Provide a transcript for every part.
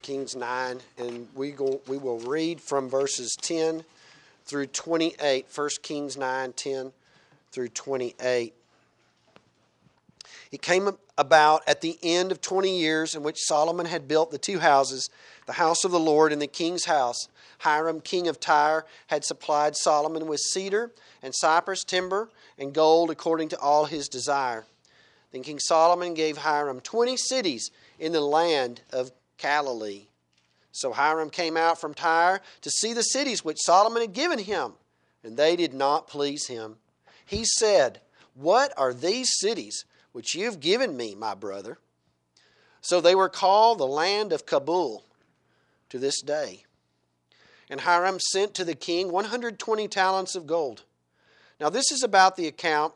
Kings 9, and we will read from verses 10 through 28. 1 Kings 9, 10 through 28. It came about at the end of 20 years in which Solomon had built the two houses, the house of the Lord and the king's house. Hiram, king of Tyre, had supplied Solomon with cedar and cypress timber and gold according to all his desire. Then King Solomon gave Hiram 20 cities in the land of Galilee. So Hiram came out from Tyre to see the cities which Solomon had given him, and they did not please him. He said, "What are these cities which you have given me, my brother?" So they were called the land of Kabul to this day. And Hiram sent to the king 120 talents of gold. Now this is the account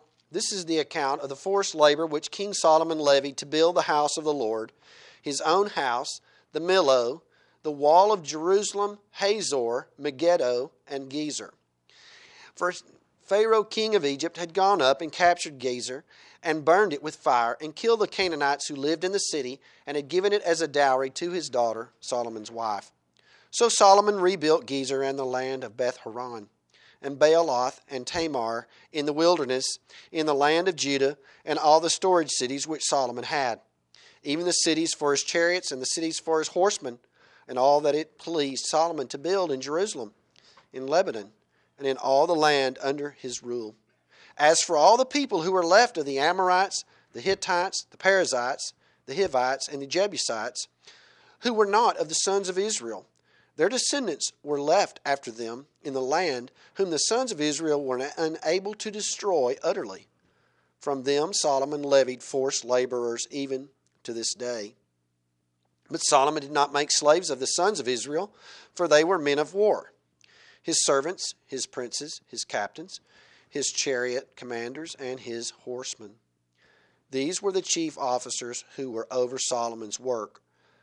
of the forced labor which King Solomon levied to build the house of the Lord, his own house, the Millo, the wall of Jerusalem, Hazor, Megiddo, and Gezer. First, Pharaoh, king of Egypt, had gone up and captured Gezer and burned it with fire and killed the Canaanites who lived in the city and had given it as a dowry to his daughter, Solomon's wife. So Solomon rebuilt Gezer and the land of Beth-horon and Baaloth and Tamar in the wilderness, in the land of Judah, and all the storage cities which Solomon had, even the cities for his chariots and the cities for his horsemen, and all that it pleased Solomon to build in Jerusalem, in Lebanon, and in all the land under his rule. As for all the people who were left of the Amorites, the Hittites, the Perizzites, the Hivites, and the Jebusites, who were not of the sons of Israel, their descendants were left after them in the land, whom the sons of Israel were unable to destroy utterly. From them Solomon levied forced laborers even to this day. But Solomon did not make slaves of the sons of Israel, for they were men of war. His servants, his princes, his captains, his chariot commanders, and his horsemen. These were the chief officers who were over Solomon's work,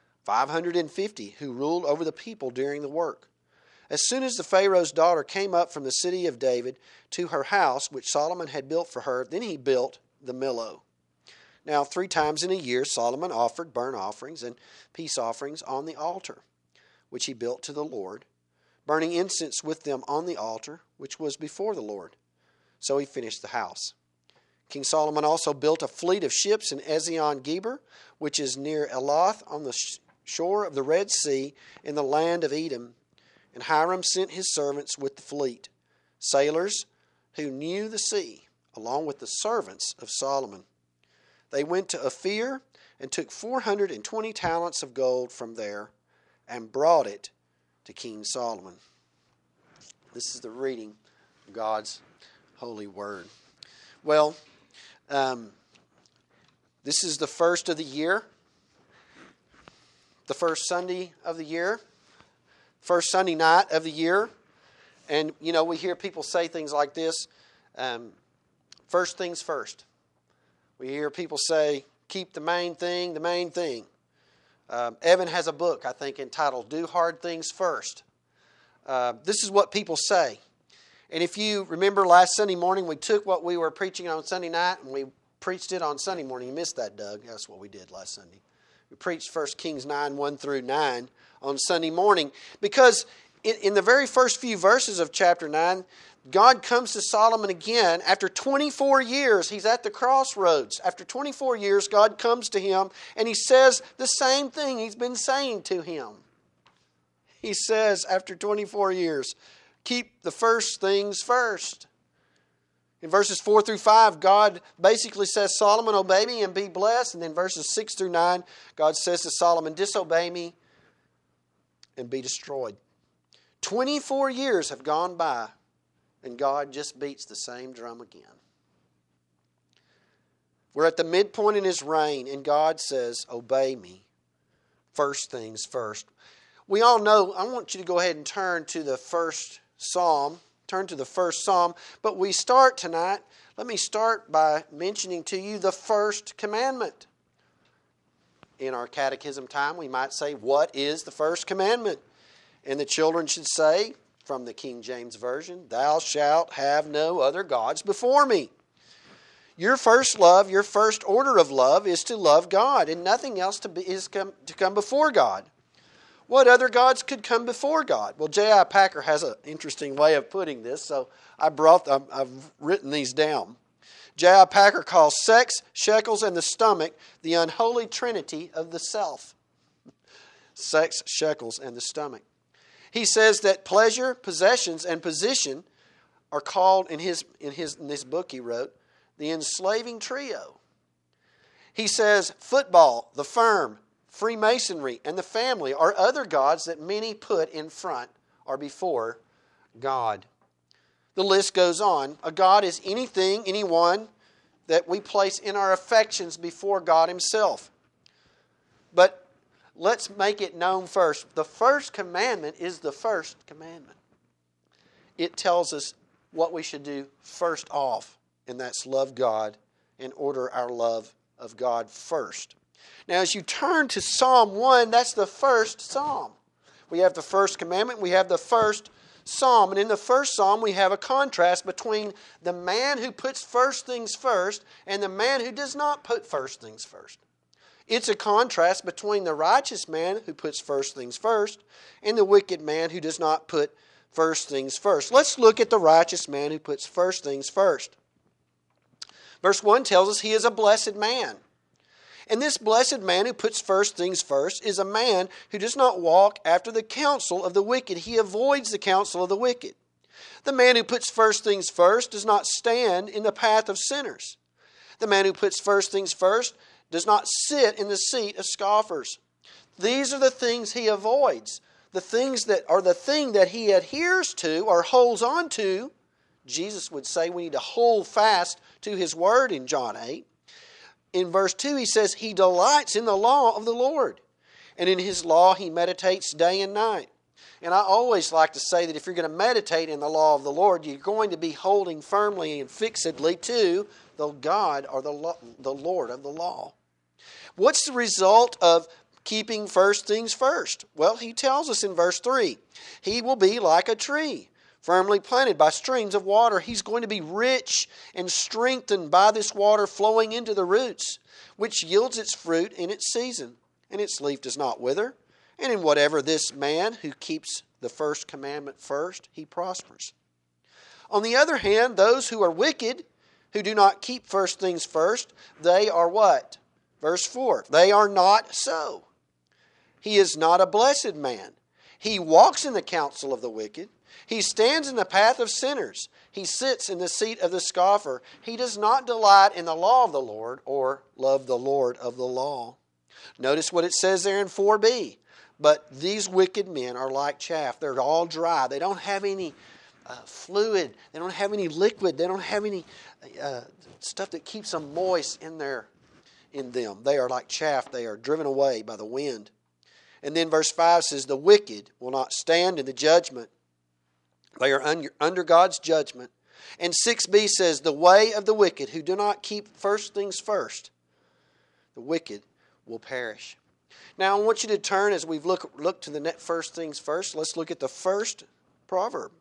550 who ruled over the people during the work. As soon as the Pharaoh's daughter came up from the city of David to her house, which Solomon had built for her, then he built the Millo. Now 3 times in a year Solomon offered burnt offerings and peace offerings on the altar, which he built to the Lord, burning incense with them on the altar, which was before the Lord. So he finished the house. King Solomon also built a fleet of ships in Ezion-Geber, which is near Elath on the shore of the Red Sea in the land of Edom. And Hiram sent his servants with the fleet, sailors who knew the sea, along with the servants of Solomon. They went to Ophir and took 420 talents of gold from there and brought it to King Solomon. This is the reading of God's holy word. Well, this is the first of the year, the first Sunday of the year, first Sunday night of the year. And, we hear people say things like this, first things first. We hear people say, keep the main thing the main thing. Evan has a book, I think, entitled Do Hard Things First. This is what people say. And if you remember last Sunday morning, we took what we were preaching on Sunday night and we preached it on Sunday morning. You missed that, Doug. That's what we did last Sunday. We preached 1 Kings 9, 1 through 9 on Sunday morning. Because in the very first few verses of chapter 9, God comes to Solomon again. After 24 years, he's at the crossroads. After 24 years, God comes to him and he says the same thing he's been saying to him. He says, after 24 years, keep the first things first. In verses 4 through 5, God basically says, Solomon, obey me and be blessed. And then verses 6 through 9, God says to Solomon, disobey me and be destroyed. 24 years have gone by, and God just beats the same drum again. We're at the midpoint in his reign, and God says, obey me. First things first. We all know, I want you to go ahead and turn to the first psalm. Turn to the first psalm. But we start tonight, let me start by mentioning to you the first commandment. In our catechism time, we might say, what is the first commandment? And the children should say, from the King James Version, thou shalt have no other gods before me. Your first love, your first order of love is to love God, and nothing else is to come before God. What other gods could come before God? Well, J.I. Packer has an interesting way of putting this, so I've written these down. J.I. Packer calls sex, shekels, and the stomach the unholy trinity of the self. Sex, shekels, and the stomach. He says that pleasure, possessions, and position are called in this book he wrote the enslaving trio. He says football, the firm, Freemasonry, and the family are other gods that many put in front or before God. The list goes on. A god is anything, anyone that we place in our affections before God Himself. But let's make it known first. The first commandment is the first commandment. It tells us what we should do first off, and that's love God and order our love of God first. Now, as you turn to Psalm 1, that's the first psalm. We have the first commandment, we have the first psalm. And in the first psalm, we have a contrast between the man who puts first things first and the man who does not put first things first. It's a contrast between the righteous man who puts first things first and the wicked man who does not put first things first. Let's look at the righteous man who puts first things first. Verse 1 tells us he is a blessed man. And this blessed man who puts first things first is a man who does not walk after the counsel of the wicked. He avoids the counsel of the wicked. The man who puts first things first does not stand in the path of sinners. The man who puts first things first does not sit in the seat of scoffers. These are the things he avoids. The things that are the thing that he adheres to or holds on to. Jesus would say we need to hold fast to His word in John 8. In verse 2 he says, he delights in the law of the Lord, and in His law he meditates day and night. And I always like to say that if you're going to meditate in the law of the Lord, you're going to be holding firmly and fixedly to the God or the Lord of the law. What's the result of keeping first things first? Well, he tells us in verse 3, he will be like a tree, firmly planted by streams of water. He's going to be rich and strengthened by this water flowing into the roots, which yields its fruit in its season, and its leaf does not wither. And in whatever this man who keeps the first commandment first, he prospers. On the other hand, those who are wicked, who do not keep first things first, they are what? Verse 4, they are not so. He is not a blessed man. He walks in the counsel of the wicked. He stands in the path of sinners. He sits in the seat of the scoffer. He does not delight in the law of the Lord or love the Lord of the law. Notice what it says there in 4b. But these wicked men are like chaff. They're all dry. They don't have any fluid. They don't have any liquid. They don't have any stuff that keeps them moist in them. They are like chaff. They are driven away by the wind. And then verse 5 says, the wicked will not stand in the judgment. They are under God's judgment. And 6b says, the way of the wicked who do not keep first things first, the wicked will perish. Now I want you to turn, as we've looked to the first things first, let's look at the first proverb.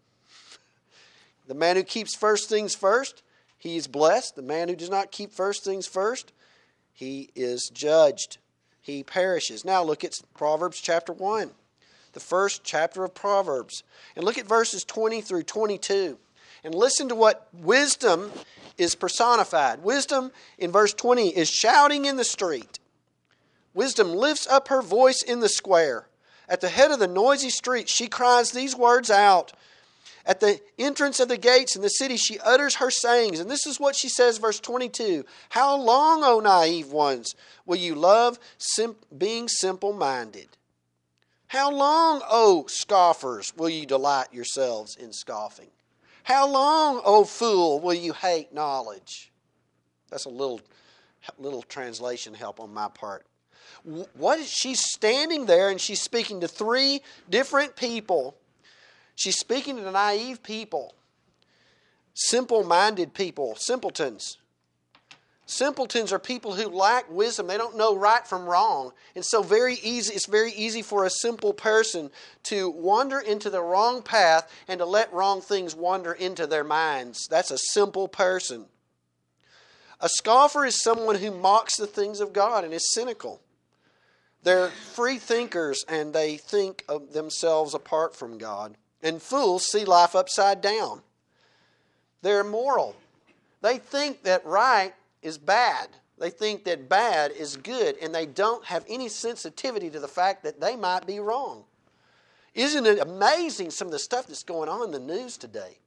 The man who keeps first things first, he is blessed. The man who does not keep first things first, he is judged. He perishes. Now look at Proverbs chapter 1. The first chapter of Proverbs. And look at verses 20 through 22. And listen to what wisdom is personified. Wisdom in verse 20 is shouting in the street. Wisdom lifts up her voice in the square. At the head of the noisy street, she cries these words out. At the entrance of the gates in the city, she utters her sayings. And this is what she says, verse 22. How long, O naive ones, will you love being simple-minded? How long, O scoffers, will you delight yourselves in scoffing? How long, O fool, will you hate knowledge? That's a little translation help on my part. What is she standing there and she's speaking to three different people. She's speaking to naive people, simple-minded people, simpletons. Simpletons are people who lack wisdom. They don't know right from wrong. And so it's very easy for a simple person to wander into the wrong path and to let wrong things wander into their minds. That's a simple person. A scoffer is someone who mocks the things of God and is cynical. They're free thinkers and they think of themselves apart from God. And fools see life upside down. They're immoral. They think that right is bad. They think that bad is good, and they don't have any sensitivity to the fact that they might be wrong. Isn't it amazing some of the stuff that's going on in the news today?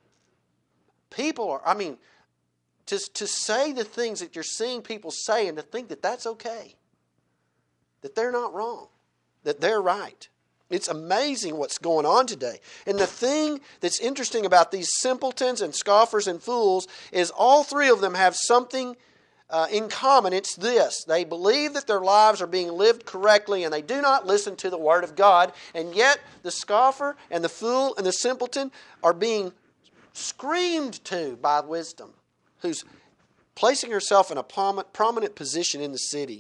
People are, to say the things that you're seeing people say and to think that that's okay, that they're not wrong, that they're right. It's amazing what's going on today. And the thing that's interesting about these simpletons and scoffers and fools is all three of them have something in common. It's this: they believe that their lives are being lived correctly and they do not listen to the Word of God. And yet the scoffer and the fool and the simpleton are being screamed to by wisdom, who's placing herself in a prominent position in the city.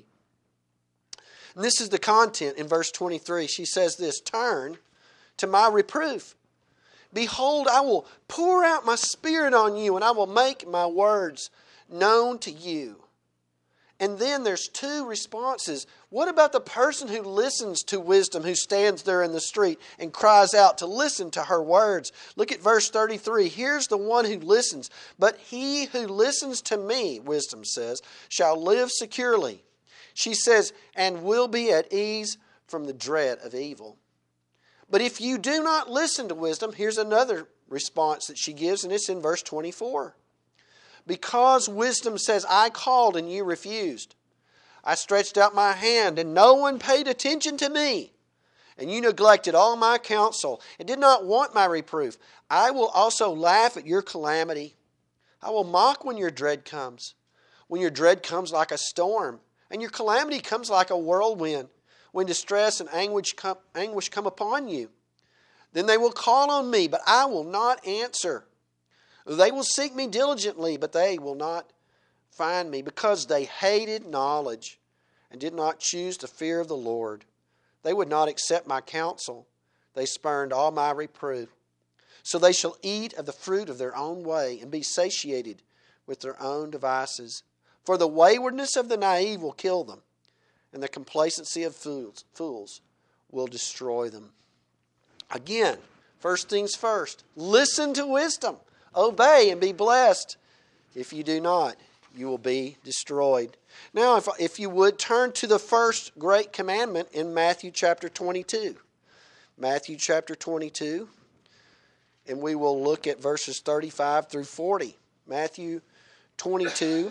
And this is the content in verse 23. She says this: turn to my reproof. Behold, I will pour out my Spirit on you, and I will make my words known to you. And then there's two responses. What about the person who listens to wisdom, who stands there in the street and cries out to listen to her words? Look at verse 33. Here's the one who listens. But he who listens to me, wisdom says, shall live securely. She says, and will be at ease from the dread of evil. But if you do not listen to wisdom, here's another response that she gives, and it's in verse 24. Because wisdom says, I called and you refused. I stretched out my hand and no one paid attention to me. And you neglected all my counsel and did not want my reproof. I will also laugh at your calamity. I will mock when your dread comes. When your dread comes like a storm and your calamity comes like a whirlwind. When distress and anguish come upon you. Then they will call on me, but I will not answer. They will seek me diligently, but they will not find me, because they hated knowledge and did not choose the fear of the Lord. They would not accept my counsel. They spurned all my reproof. So they shall eat of the fruit of their own way and be satiated with their own devices. For the waywardness of the naive will kill them, and the complacency of fools will destroy them. Again, first things first, listen to wisdom. Obey and be blessed. If you do not, you will be destroyed. Now, if you would, turn to the first great commandment in Matthew chapter 22. Matthew chapter 22. And we will look at verses 35 through 40. Matthew 22,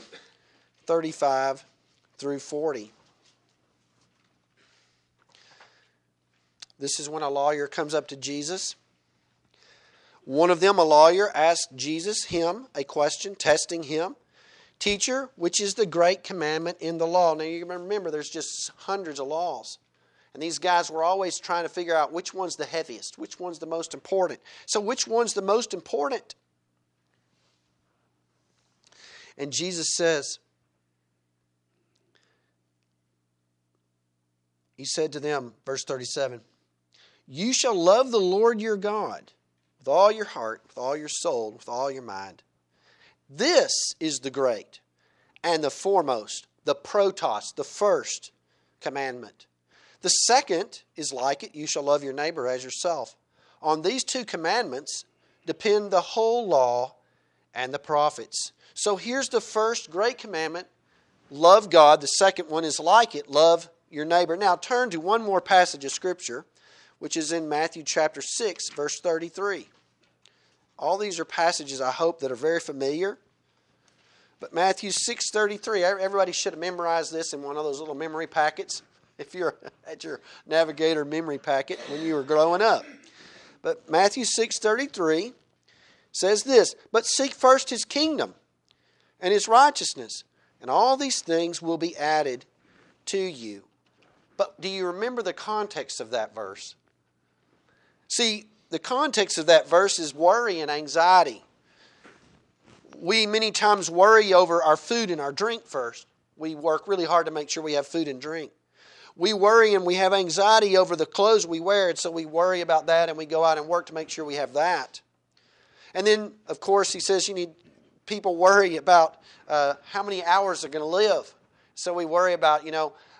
35 through 40. This is when a lawyer comes up to Jesus. One of them, a lawyer, asked him, a question, testing him. Teacher, which is the great commandment in the law? Now you remember, there's just hundreds of laws. And these guys were always trying to figure out which one's the heaviest, which one's the most important. So which one's the most important? And Jesus says, he said to them, verse 37, you shall love the Lord your God with all your heart, with all your soul, with all your mind. This is the great and the foremost, the protos, the first commandment. The second is like it, you shall love your neighbor as yourself. On these two commandments depend the whole law and the prophets. So here's the first great commandment, love God. The second one is like it, love your neighbor. Now turn to one more passage of Scripture, which is in Matthew chapter 6, verse 33. All these are passages, I hope, that are very familiar. But Matthew 6:33, everybody should have memorized this in one of those little memory packets, if you're at your Navigator memory packet when you were growing up. But Matthew 6:33 says this, but seek first His kingdom and His righteousness, and all these things will be added to you. But do you remember the context of that verse? See, the context of that verse is worry and anxiety. We many times worry over our food and our drink first. We work really hard to make sure we have food and drink. We worry and we have anxiety over the clothes we wear, and so we worry about that and we go out and work to make sure we have that. And then, of course, he says people worry about how many hours they're going to live. So we worry about,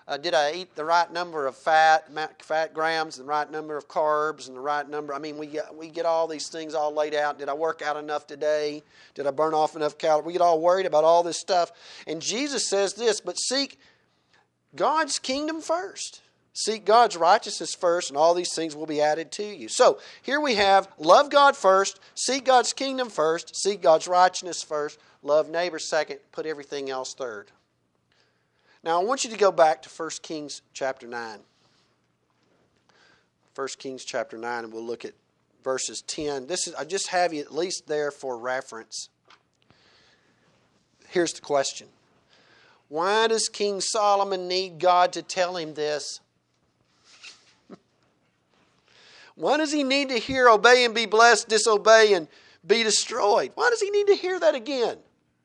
Did I eat the right number of fat grams, and the right number of carbs, and the right number? I mean, we get all these things all laid out. Did I work out enough today? Did I burn off enough calories? We get all worried about all this stuff. And Jesus says this, but seek God's kingdom first. Seek God's righteousness first, and all these things will be added to you. So here we have, love God first, seek God's kingdom first, seek God's righteousness first, love neighbor second, put everything else third. Now I want you to go back to 1 Kings chapter 9. 1 Kings chapter 9, and we'll look at verses 10. I just have you at least there for reference. Here's the question. Why does King Solomon need God to tell him this? Why does he need to hear obey and be blessed, disobey and be destroyed? Why does he need to hear that again?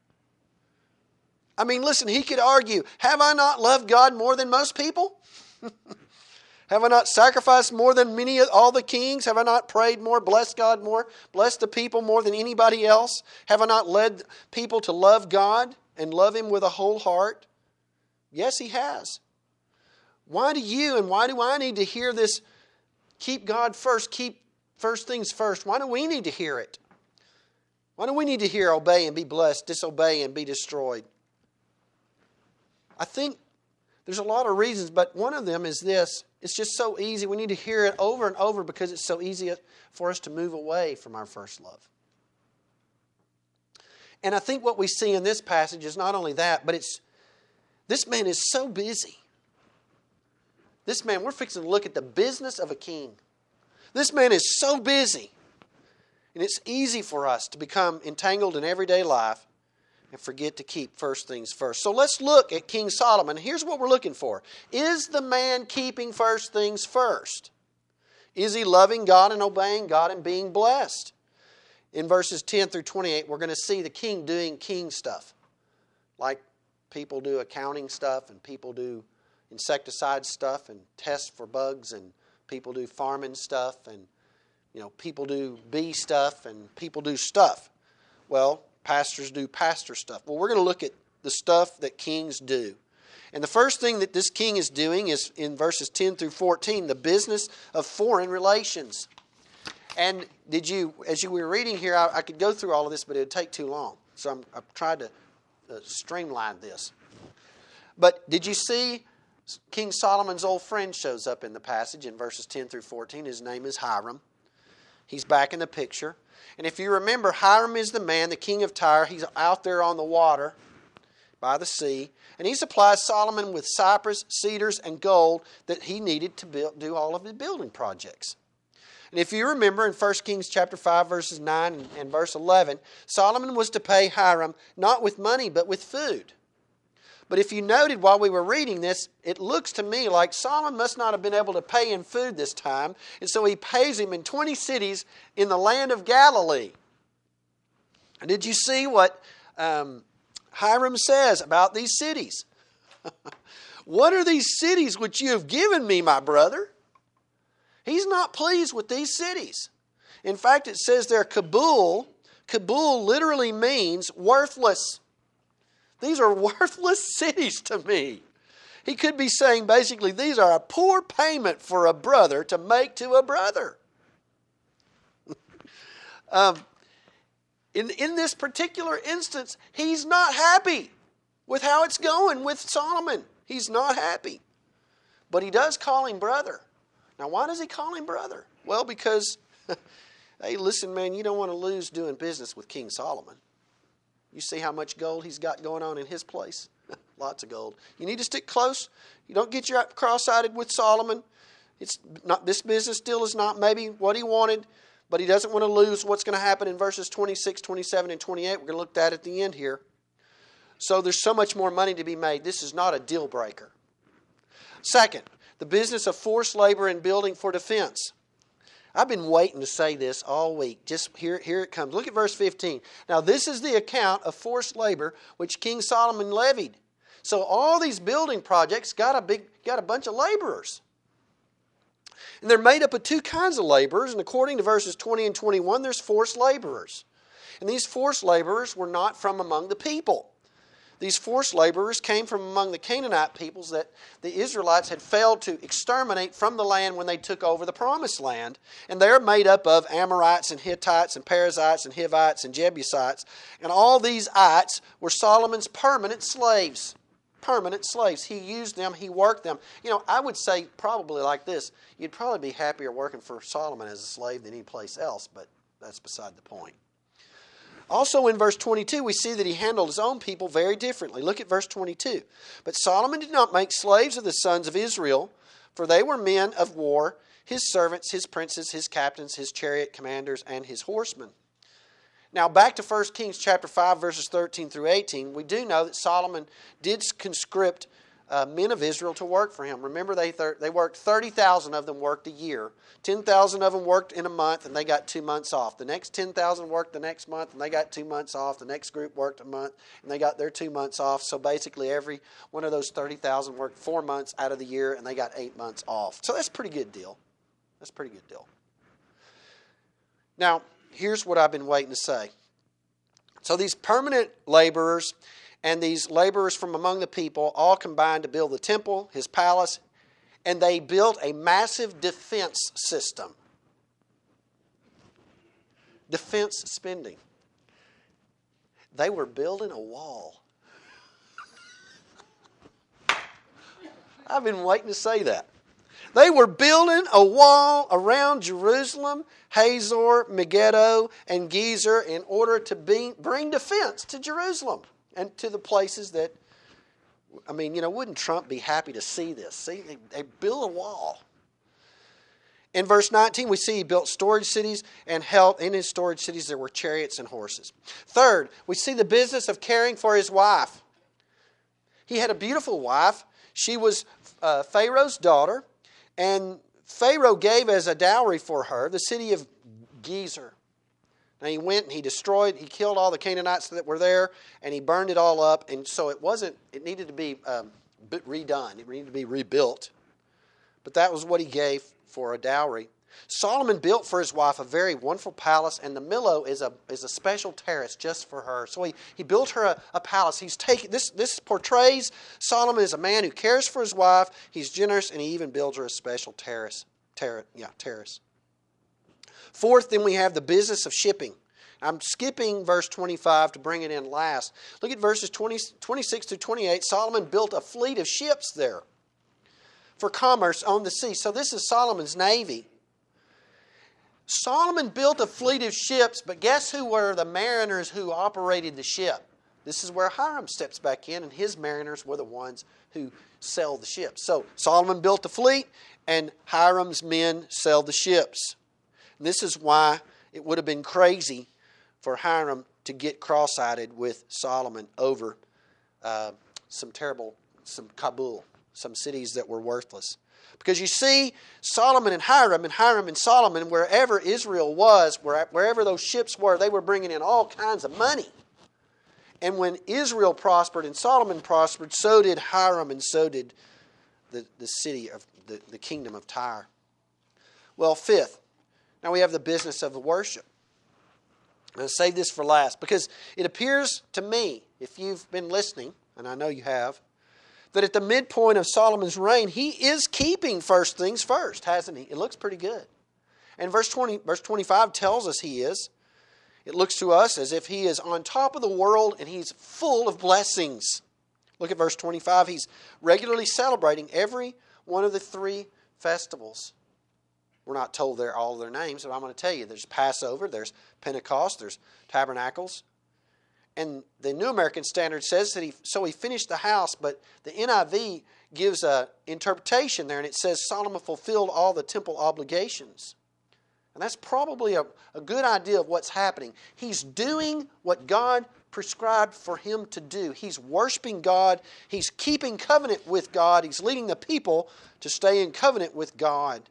I mean, listen, he could argue, have I not loved God more than most people? Have I not sacrificed more than all the kings? Have I not prayed more, blessed God more, blessed the people more than anybody else? Have I not led people to love God and love Him with a whole heart? Yes, he has. Why do you and why do I need to hear this? Keep God first, keep first things first. Why do we need to hear it? Why do we need to hear obey and be blessed, disobey and be destroyed? I think there's a lot of reasons, but one of them is this. It's just so easy. We need to hear it over and over because it's so easy for us to move away from our first love. And I think what we see in this passage is not only that, but this man is so busy. This man, we're fixing to look at the business of a king. This man is so busy. And it's easy for us to become entangled in everyday life and forget to keep first things first. So let's look at King Solomon. Here's what we're looking for. Is the man keeping first things first? Is he loving God and obeying God and being blessed? In verses 10 through 28, we're going to see the king doing king stuff. Like people do accounting stuff and people do insecticide stuff and tests for bugs, and people do farming stuff, and people do bee stuff, and people do stuff. Well, pastors do pastor stuff. Well, we're going to look at the stuff that kings do. And the first thing that this king is doing is in verses 10 through 14, the business of foreign relations. And as you were reading here, I could go through all of this, but it would take too long. So I've tried to streamline this. But did you see King Solomon's old friend shows up in the passage in verses 10 through 14. His name is Hiram. He's back in the picture. And if you remember, Hiram is the man, the king of Tyre. He's out there on the water by the sea. And he supplies Solomon with cypress, cedars, and gold that he needed to do all of his building projects. And if you remember in 1 Kings chapter 5, verses 9 and verse 11, Solomon was to pay Hiram not with money, but with food. But if you noted while we were reading this, it looks to me like Solomon must not have been able to pay in food this time. And so he pays him in 20 cities in the land of Galilee. And did you see what Hiram says about these cities? What are these cities which you have given me, my brother? He's not pleased with these cities. In fact, it says there Kabul. Kabul literally means worthless. These are worthless cities to me. He could be saying basically these are a poor payment for a brother to make to a brother. In this particular instance, he's not happy with how it's going with Solomon. He's not happy. But he does call him brother. Now, why does he call him brother? Well, because, hey, listen, man, you don't want to lose doing business with King Solomon. You see how much gold he's got going on in his place? Lots of gold. You need to stick close. You don't get your cross-eyed with Solomon. It's not, this business deal is not maybe what he wanted, but he doesn't want to lose what's going to happen in verses 26, 27, and 28. We're going to look at that at the end here. So there's so much more money to be made. This is not a deal breaker. Second, the business of forced labor and building for defense. I've been waiting to say this all week. Just here it comes. Look at verse 15. Now this is the account of forced labor which King Solomon levied. So all these building projects got a bunch of laborers. And they're made up of two kinds of laborers. And according to verses 20 and 21, there's forced laborers. And these forced laborers were not from among the people. These forced laborers came from among the Canaanite peoples that the Israelites had failed to exterminate from the land when they took over the Promised Land. And they're made up of Amorites and Hittites and Perizzites and Hivites and Jebusites. And all these ites were Solomon's permanent slaves. Permanent slaves. He used them. He worked them. I would say probably like this. You'd probably be happier working for Solomon as a slave than any place else, but that's beside the point. Also in verse 22, we see that he handled his own people very differently. Look at verse 22. But Solomon did not make slaves of the sons of Israel, for they were men of war, his servants, his princes, his captains, his chariot commanders, and his horsemen. Now back to 1 Kings chapter 5, verses 13 through 18, we do know that Solomon did conscript men of Israel to work for him. Remember, they worked 30,000 of them worked a year. 10,000 of them worked in a month, and they got 2 months off. The next 10,000 worked the next month, and they got 2 months off. The next group worked a month, and they got their 2 months off. So basically, every one of those 30,000 worked 4 months out of the year, and they got 8 months off. So that's a pretty good deal. That's a pretty good deal. Now, here's what I've been waiting to say. So these permanent laborers and these laborers from among the people all combined to build the temple, his palace, and they built a massive defense system. Defense spending. They were building a wall. I've been waiting to say that. They were building a wall around Jerusalem, Hazor, Megiddo, and Gezer in order to bring defense to Jerusalem and to the places that, wouldn't Trump be happy to see this? See, they built a wall. In verse 19, we see he built storage cities and held in his storage cities there were chariots and horses. Third, we see the business of caring for his wife. He had a beautiful wife. She was Pharaoh's daughter. And Pharaoh gave as a dowry for her the city of Gezer. Now he went and he killed all the Canaanites that were there, and he burned it all up. And so it needed to be redone. It needed to be rebuilt. But that was what he gave for a dowry. Solomon built for his wife a very wonderful palace, and the Millo is a special terrace just for her. So he built her a palace. This portrays Solomon as a man who cares for his wife. He's generous, and he even builds her a special terrace. Fourth, then we have the business of shipping. I'm skipping verse 25 to bring it in last. Look at verses 26 to 28. Solomon built a fleet of ships there for commerce on the sea. So this is Solomon's navy. Solomon built a fleet of ships, but guess who were the mariners who operated the ship? This is where Hiram steps back in, and his mariners were the ones who sailed the ships. So Solomon built the fleet, and Hiram's men sailed the ships. And this is why it would have been crazy for Hiram to get cross-eyed with Solomon over some Kabul, some cities that were worthless. Because you see, Solomon and Hiram and Solomon, wherever Israel was, wherever those ships were, they were bringing in all kinds of money. And when Israel prospered and Solomon prospered, so did Hiram and so did the city of the kingdom of Tyre. Well, fifth, now we have the business of the worship. I'm going to save this for last because it appears to me, if you've been listening, and I know you have, that at the midpoint of Solomon's reign, he is keeping first things first, hasn't he? It looks pretty good. And verse 25 tells us he is. It looks to us as if he is on top of the world and he's full of blessings. Look at verse 25. He's regularly celebrating every one of the 3 festivals. We're not told all their names, but I'm going to tell you. There's Passover, there's Pentecost, there's Tabernacles. And the New American Standard says that he finished the house, but the NIV gives an interpretation there, and it says Solomon fulfilled all the temple obligations. And that's probably a good idea of what's happening. He's doing what God prescribed for him to do. He's worshiping God. He's keeping covenant with God. He's leading the people to stay in covenant with God.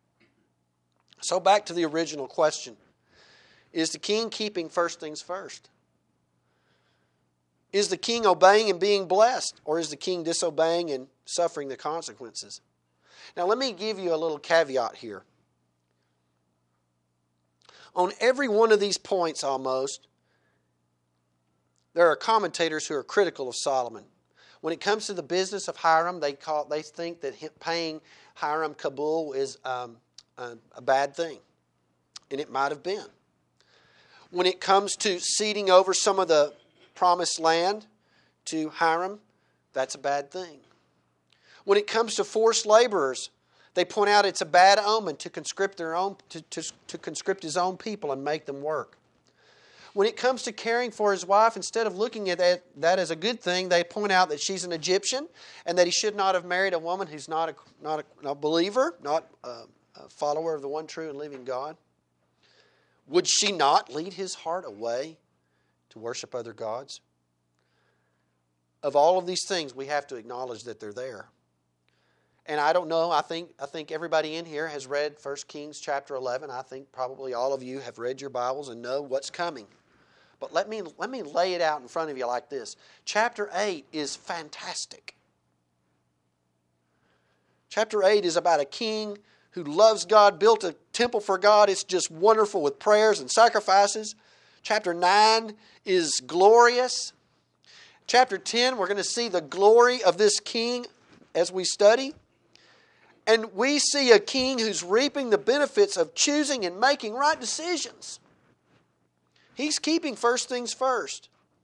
So back to the original question. Is the king keeping first things first? Is the king obeying and being blessed? Or is the king disobeying and suffering the consequences? Now let me give you a little caveat here. On every one of these points almost, There are commentators who are critical of Solomon. When it comes to the business of Hiram, they think that paying Hiram Kabul is a bad thing. And it might have been. When it comes to ceding over some of the promised land to Hiram, that's a bad thing. When it comes to forced laborers, they point out it's a bad omen to conscript to conscript his own people and make them work. When it comes to caring for his wife, instead of looking at that as a good thing, they point out that she's an Egyptian and that he should not have married a woman who's not a believer, not a follower of the one true and living God. Would she not lead his heart away to worship other gods? Of all of these things, we have to acknowledge that they're there. And I don't know, I think everybody in here has read 1 Kings chapter 11. I think probably all of you have read your Bibles and know what's coming. But let me lay it out in front of you like this. Chapter 8 is fantastic. Chapter 8 is about a king who loves God, built a temple for God. It's just wonderful with prayers and sacrifices. Chapter 9 is glorious. Chapter 10, we're going to see the glory of this king as we study. And we see a king who's reaping the benefits of choosing and making right decisions. He's keeping first things first.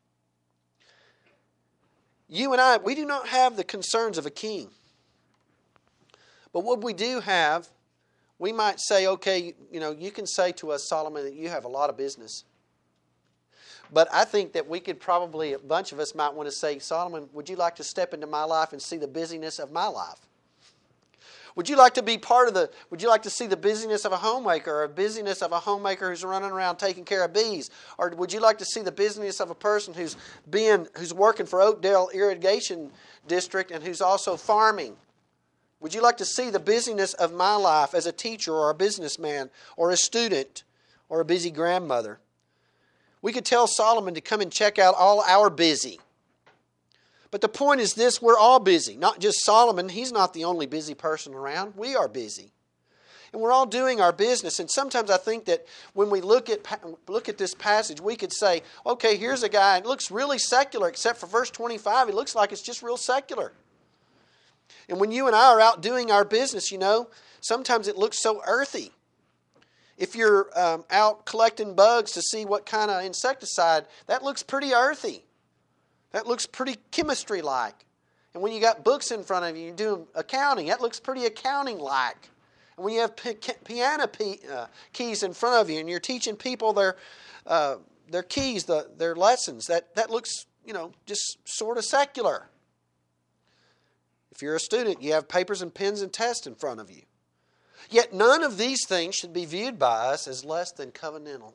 You and I, we do not have the concerns of a king. But what we do have, we might say, okay, you can say to us, Solomon, that you have a lot of business. But I think that we could probably, a bunch of us might want to say, Solomon, would you like to step into my life and see the busyness of my life? Would you like to be would you like to see the busyness of a homemaker, or a busyness of a homemaker who's running around taking care of bees? Or would you like to see the busyness of a person who's working for Oakdale Irrigation District and who's also farming? Would you like to see the busyness of my life as a teacher or a businessman or a student or a busy grandmother? We could tell Solomon to come and check out all our busy. But the point is this, we're all busy. Not just Solomon. He's not the only busy person around. We are busy. And we're all doing our business. And sometimes I think that when we look at this passage, we could say, okay, here's a guy. It looks really secular, except for verse 25. It looks like it's just real secular. And when you and I are out doing our business, sometimes it looks so earthy. If you're out collecting bugs to see what kind of insecticide, that looks pretty earthy. That looks pretty chemistry-like. And when you got books in front of you, you're doing accounting, that looks pretty accounting-like. And when you have piano keys in front of you and you're teaching people their keys, their lessons, that looks, just sort of secular. If you're a student, you have papers and pens and tests in front of you. Yet none of these things should be viewed by us as less than covenantal.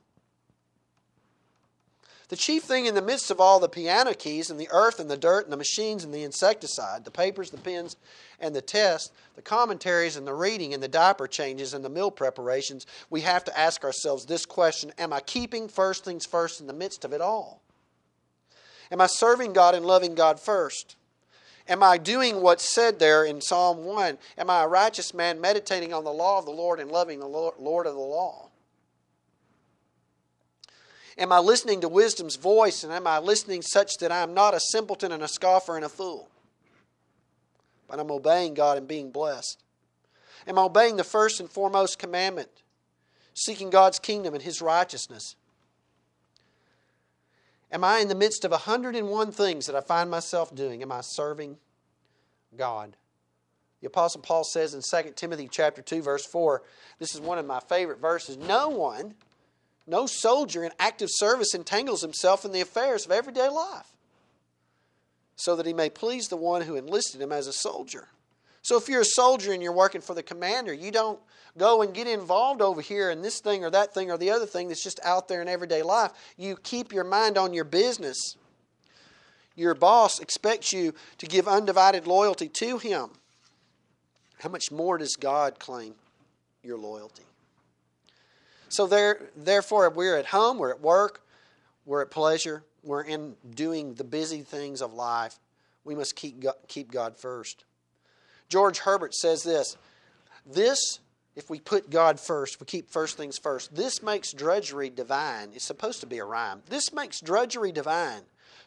The chief thing in the midst of all the piano keys and the earth and the dirt and the machines and the insecticide, the papers, the pens, and the tests, the commentaries and the reading and the diaper changes and the meal preparations, we have to ask ourselves this question: am I keeping first things first in the midst of it all? Am I serving God and loving God first? Am I doing what's said there in Psalm 1? Am I a righteous man meditating on the law of the Lord and loving the Lord of the law? Am I listening to wisdom's voice, and am I listening such that I am not a simpleton and a scoffer and a fool? But I'm obeying God and being blessed. Am I obeying the first and foremost commandment, seeking God's kingdom and His righteousness? Am I in the midst of 101 things that I find myself doing? Am I serving God? The Apostle Paul says in 2 Timothy chapter 2, verse 4, this is one of my favorite verses, no soldier in active service entangles himself in the affairs of everyday life, so that he may please the one who enlisted him as a soldier. So if you're a soldier and you're working for the commander, you don't go and get involved over here in this thing or that thing or the other thing that's just out there in everyday life. You keep your mind on your business. Your boss expects you to give undivided loyalty to him. How much more does God claim your loyalty? So therefore, we're at home, we're at work, we're at pleasure, we're in doing the busy things of life. We must keep God first. George Herbert says this, if we put God first, we keep first things first, this makes drudgery divine. It's supposed to be a rhyme. This makes drudgery divine.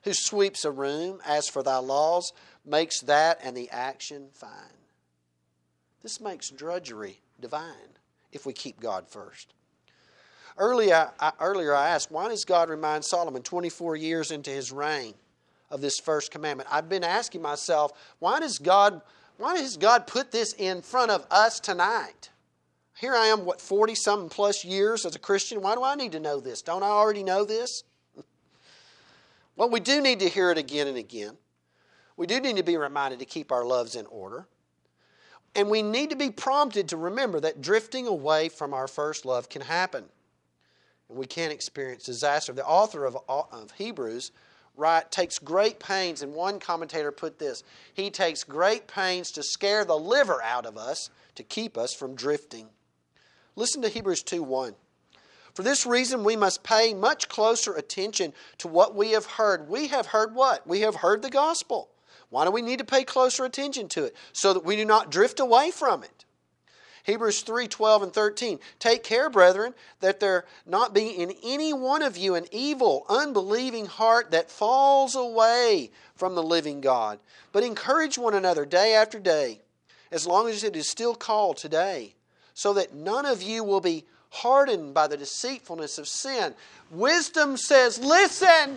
who sweeps a room, as for thy laws, makes that and the action fine. This makes drudgery divine if we keep God first. Earlier I asked, why does God remind Solomon 24 years into his reign of this first commandment? I've been asking myself, why does God put this in front of us tonight? Here I am, 40-something plus years as a Christian. Why do I need to know this? Don't I already know this? Well, we do need to hear it again and again. We do need to be reminded to keep our loves in order. And we need to be prompted to remember that drifting away from our first love can happen. And we can experience disaster. The author of Hebrews takes great pains, and one commentator put this: he takes great pains to scare the liver out of us to keep us from drifting. Listen to Hebrews 2:1. For this reason we must pay much closer attention to what we have heard. We have heard what? We have heard the gospel. Why do we need to pay closer attention to it? So that we do not drift away from it. Hebrews 3:12 and 13. Take care, brethren, that there not be in any one of you an evil, unbelieving heart that falls away from the living God. But encourage one another day after day, as long as it is still called today, so that none of you will be hardened by the deceitfulness of sin. Wisdom says, listen!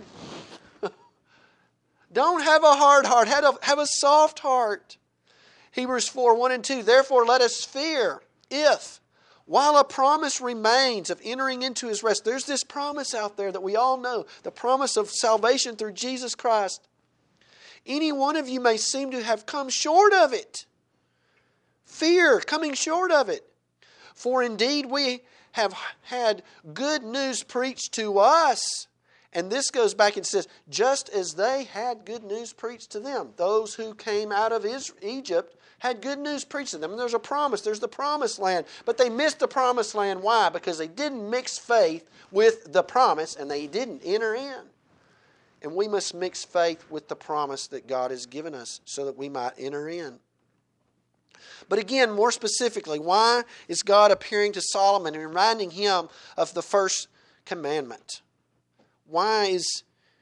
Don't have a hard heart. Have a soft heart. Hebrews 4:1 and 2. Therefore let us fear if, while a promise remains of entering into His rest. There's this promise out there that we all know. The promise of salvation through Jesus Christ. Any one of you may seem to have come short of it. Fear coming short of it. For indeed we have had good news preached to us. And this goes back and says, just as they had good news preached to them. Those who came out of Egypt had good news preached to them. And there's a promise. There's the promised land. But they missed the promised land. Why? Because they didn't mix faith with the promise and they didn't enter in. And we must mix faith with the promise that God has given us so that we might enter in. But again, more specifically, why is God appearing to Solomon and reminding him of the first commandment? Why is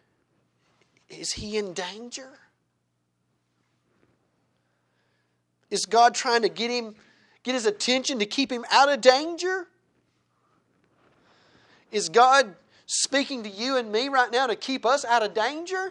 he in danger? Is God trying to get his attention to keep him out of danger? Is God speaking to you and me right now to keep us out of danger?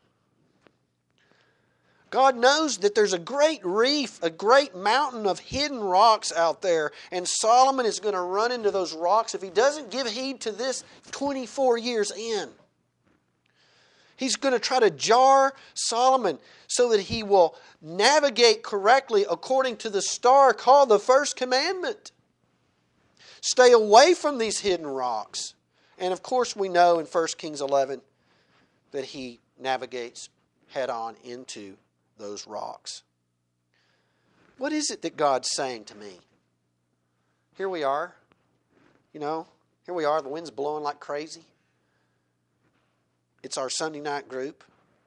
God knows that there's a great reef, a great mountain of hidden rocks out there. And Solomon is going to run into those rocks if he doesn't give heed to this 24 years in. He's going to try to jar Solomon so that he will navigate correctly according to the star called the first commandment. Stay away from these hidden rocks. And of course we know in 1 Kings 11 that he navigates head on into those rocks. What is it that God's saying to me? Here we are. Here we are. The wind's blowing like crazy. It's our Sunday night group.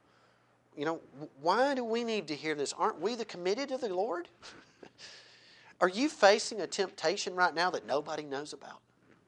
Why do we need to hear this? Aren't we the committed to the Lord? Are you facing a temptation right now that nobody knows about?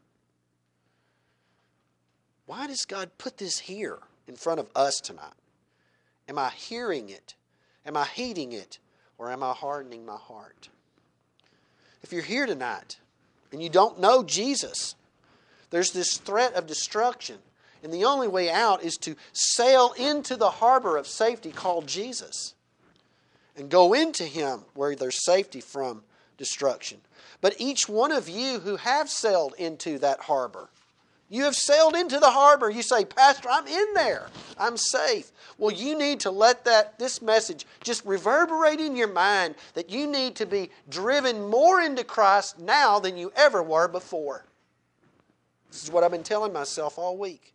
Why does God put this here in front of us tonight? Am I hearing it? Am I heeding it? Or am I hardening my heart? If you're here tonight and you don't know Jesus, there's this threat of destruction. And the only way out is to sail into the harbor of safety called Jesus. And go into Him where there's safety from destruction. But each one of you who have sailed into that harbor, you have sailed into the harbor. You say, Pastor, I'm in there. I'm safe. Well, you need to let this message just reverberate in your mind that you need to be driven more into Christ now than you ever were before. This is what I've been telling myself all week.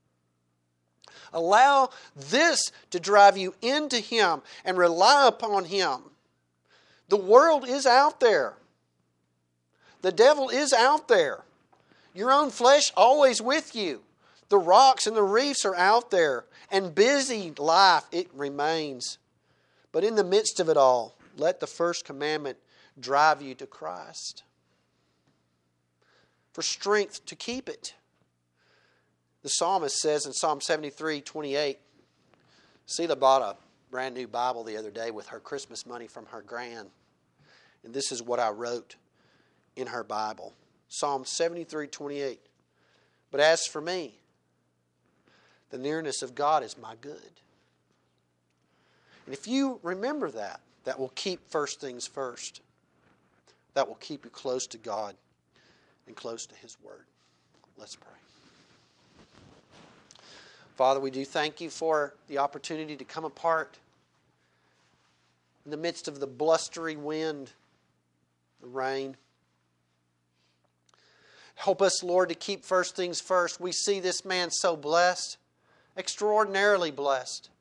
Allow this to drive you into Him and rely upon Him. The world is out there. The devil is out there. Your own flesh always with you. The rocks and the reefs are out there. And busy life, it remains. But in the midst of it all, let the first commandment drive you to Christ. For strength to keep it. The psalmist says in Psalm 73:28, Sheila bought a brand new Bible the other day with her Christmas money from her gran. And this is what I wrote in her Bible. Psalm 73:28. But as for me, the nearness of God is my good. And if you remember that, that will keep first things first. That will keep you close to God and close to His Word. Let's pray. Father, we do thank You for the opportunity to come apart in the midst of the blustery wind, the rain. Help us, Lord, to keep first things first. We see this man so blessed, extraordinarily blessed.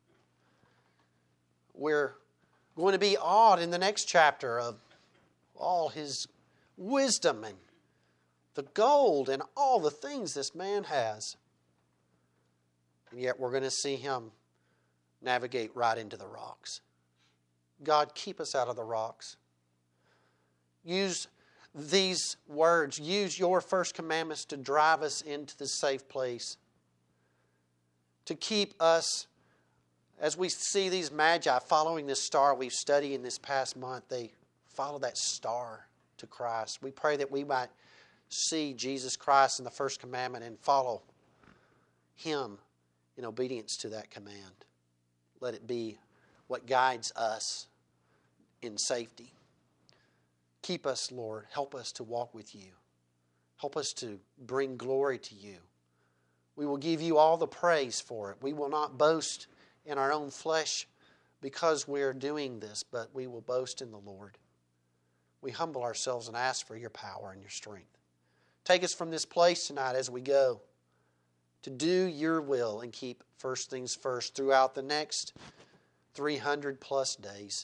We're going to be awed in the next chapter of all his wisdom and the gold and all the things this man has. And yet we're going to see him navigate right into the rocks. God, keep us out of the rocks. Use these words. Use Your first commandments to drive us into the safe place. To keep us, as we see these magi following this star we've studied in this past month, they follow that star to Christ. We pray that we might see Jesus Christ in the first commandment and follow Him in obedience to that command. Let it be what guides us in safety. Keep us, Lord. Help us to walk with You. Help us to bring glory to You. We will give You all the praise for it. We will not boast in our own flesh because we're doing this, but we will boast in the Lord. We humble ourselves and ask for Your power and Your strength. Take us from this place tonight as we go to do Your will and keep first things first throughout the next 300 plus days,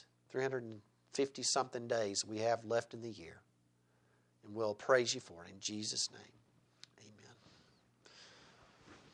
350 something days we have left in the year. And we'll praise You for it in Jesus' name.